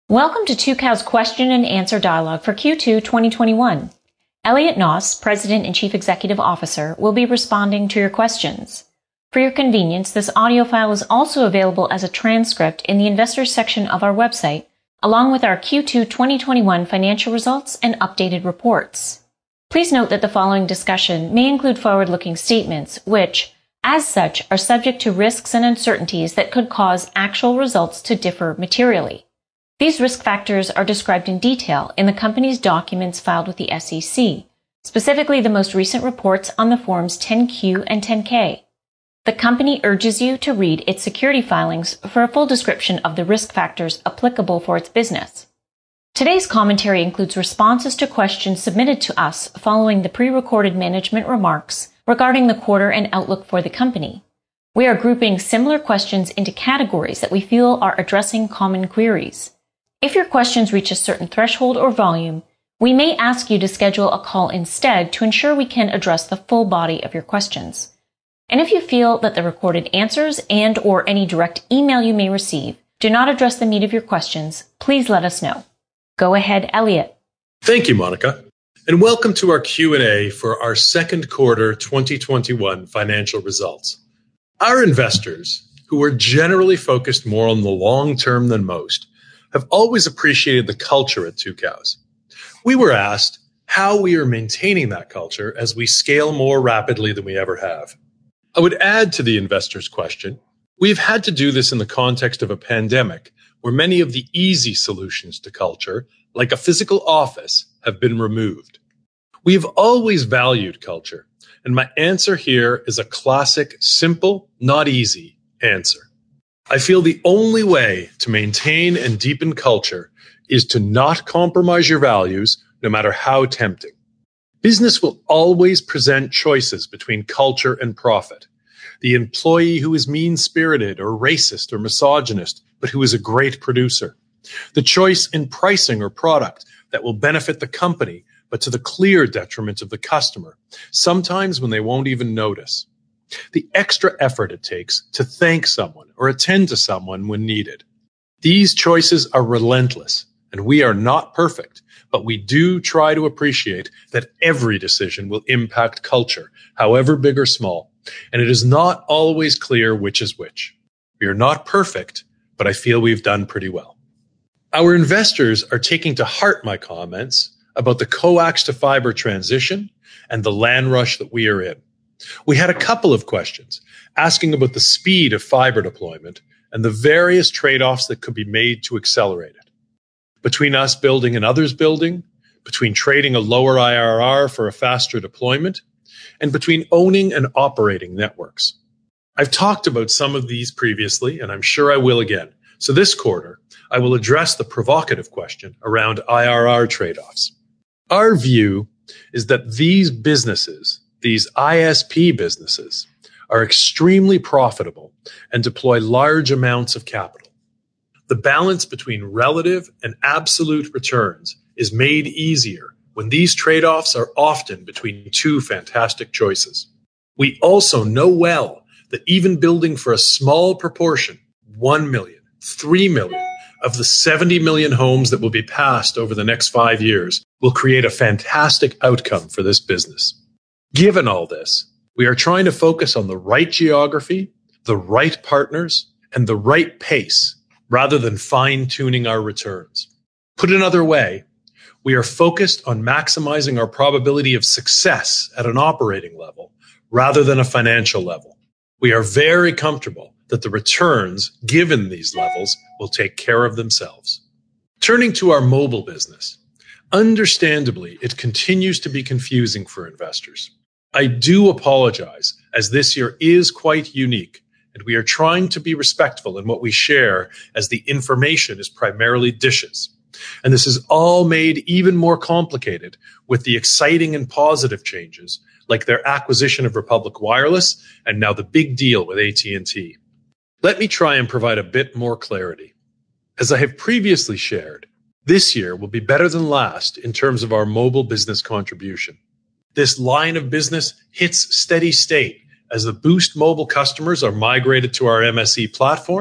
Welcome to Tucows Question and Answer Dialogue for Q2 2021. Elliot Noss, President and Chief Executive Officer, will be responding to your questions. For your convenience, this audio file is also available as a transcript in the Investors section of our website, along with our Q2 2021 financial results and updated reports. Please note that the following discussion may include forward-looking statements, which, as such, are subject to risks and uncertainties that could cause actual results to differ materially. These risk factors are described in detail in the company's documents filed with the SEC, specifically the most recent reports on the Forms 10-Q and 10-K. The company urges you to read its security filings for a full description of the risk factors applicable for its business. Today's commentary includes responses to questions submitted to us following the pre-recorded management remarks regarding the quarter and outlook for the company. We are grouping similar questions into categories that we feel are addressing common queries. If your questions reach a certain threshold or volume, we may ask you to schedule a call instead to ensure we can address the full body of your questions. And if you feel that the recorded answers and/or any direct email you may receive do not address the meat of your questions, please let us know. Go ahead, Elliot. Thank you, Monica, and welcome to our Q&A for our second quarter 2021 financial results. Our investors, who are generally focused more on the long term than most, have always appreciated the culture at Tucows. We were asked how we are maintaining that culture as we scale more rapidly than we ever have. I would add to the investor's question, we've had to do this in the context of a pandemic where many of the easy solutions to culture, like a physical office, have been removed. We have always valued culture, and my answer here is a classic, simple, not easy answer. I feel the only way to maintain and deepen culture is to not compromise your values, no matter how tempting. Business will always present choices between culture and profit. The employee who is mean-spirited or racist or misogynist, but who is a great producer. The choice in pricing or product that will benefit the company, but to the clear detriment of the customer, sometimes when they won't even notice. The extra effort it takes to thank someone or attend to someone when needed. These choices are relentless, and we are not perfect, but we do try to appreciate that every decision will impact culture, however big or small, and it is not always clear which is which. We are not perfect, but I feel we've done pretty well. Our investors are taking to heart my comments about the coax to fiber transition and the land rush that we are in. We had a couple of questions asking about the speed of fiber deployment and the various trade-offs that could be made to accelerate it. Between us building and others building, between trading a lower IRR for a faster deployment, and between owning and operating networks. I've talked about some of these previously, and I'm sure I will again. So this quarter, I will address the provocative question around IRR trade-offs. Our view is that these businesses, these ISP businesses, are extremely profitable and deploy large amounts of capital. The balance between relative and absolute returns is made easier when these trade-offs are often between two fantastic choices. We also know well that even building for a small proportion, 1 million, 3 million, of the 70 million homes that will be passed over the next 5 years will create a fantastic outcome for this business. Given all this, we are trying to focus on the right geography, the right partners, and the right pace, rather than fine-tuning our returns. Put another way, we are focused on maximizing our probability of success at an operating level, rather than a financial level. We are very comfortable that the returns, given these levels, will take care of themselves. Turning to our mobile business, understandably, it continues to be confusing for investors. I do apologize, as this year is quite unique, and we are trying to be respectful in what we share as the information is primarily dishes. And this is all made even more complicated with the exciting and positive changes, like their acquisition of Republic Wireless and now the big deal with AT&T. Let me try and provide a bit more clarity. As I have previously shared, this year will be better than last in terms of our mobile business contribution. This line of business hits steady state as the Boost mobile customers are migrated to our MSE platform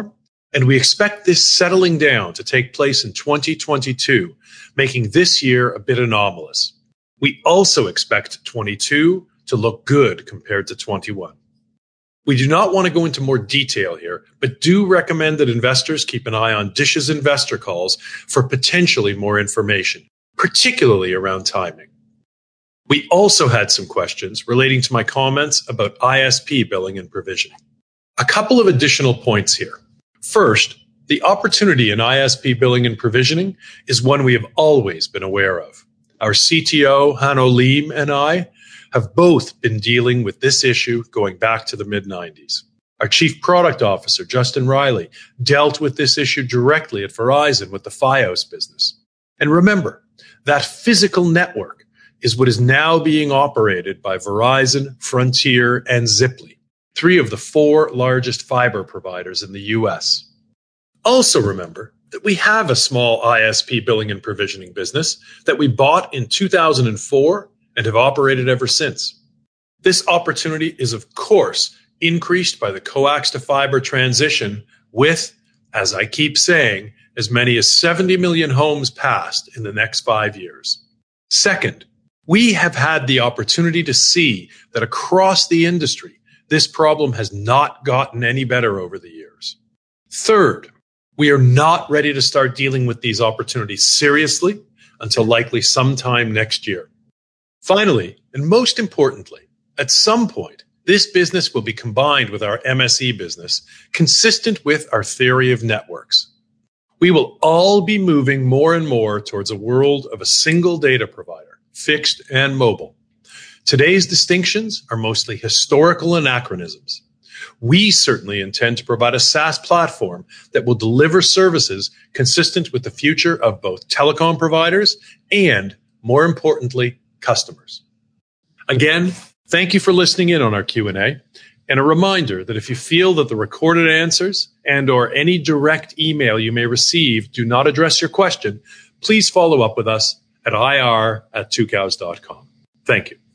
And we expect this settling down to take place in 2022, making this year a bit anomalous. We also expect 22 to look good compared to 21. We do not want to go into more detail here, but do recommend that investors keep an eye on Dish's investor calls for potentially more information, particularly around timing. We also had some questions relating to my comments about ISP billing and provisioning. A couple of additional points here. First, the opportunity in ISP billing and provisioning is one we have always been aware of. Our CTO, Hanno Leem, and I have both been dealing with this issue going back to the mid-90s. Our Chief Product Officer, Justin Riley, dealt with this issue directly at Verizon with the Fios business. And remember, that physical network is what is now being operated by Verizon, Frontier, and Ziply, 3 of the 4 largest fiber providers in the US. Also remember that we have a small ISP billing and provisioning business that we bought in 2004 and have operated ever since. This opportunity is, of course, increased by the coax to fiber transition with, as I keep saying, as many as 70 million homes passed in the next 5 years. Second, we have had the opportunity to see that across the industry, this problem has not gotten any better over the years. Third, we are not ready to start dealing with these opportunities seriously until likely sometime next year. Finally, and most importantly, at some point, this business will be combined with our MSE business, consistent with our theory of networks. We will all be moving more and more towards a world of a single data provider, fixed and mobile. Today's distinctions are mostly historical anachronisms. We certainly intend to provide a SaaS platform that will deliver services consistent with the future of both telecom providers and, more importantly, customers. Again, thank you for listening in on our Q&A, and a reminder that if you feel that the recorded answers and/or any direct email you may receive do not address your question, please follow up with us at ir@tucows.com. Thank you.